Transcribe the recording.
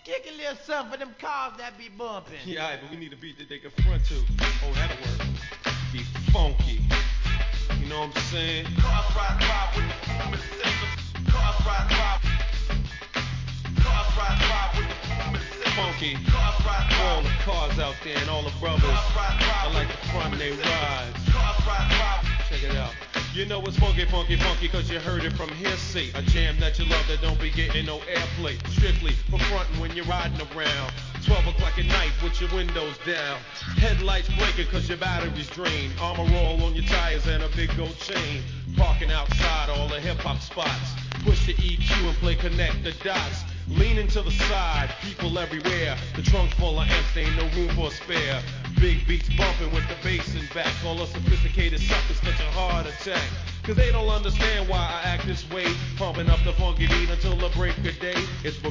Kick a little something for them cars that be bumping. Yeah, alright, but we need a beat that they can front to. Oh, that'll work. Be funky. You know what I'm saying? Cars ride with the booming system. Cars ride with the booming system. Funky. Cars ride For all the cars out there and all the brothers that like to front they rides. Cars ride. Check it out. You know it's funky, funky, funky, cause you heard it from hearsay. A jam that you love that don't be getting no airplay. Strictly for frontin' when you're riding around. 12 o'clock at night with your windows down. Headlights blinking cause your battery's drained. Armor roll on your tires and a big gold chain. Parking outside all the hip hop spots. Push the EQ and play connect the dots. Leaning to the side, people everywhere. The trunk full of amps, ain't no room for a spare. Big beats bumping with the bass in back. All the sophisticated suckers catch a heart attack. Cause they don't understand why I act this way. Pumping up the funky beat until the break of day. It's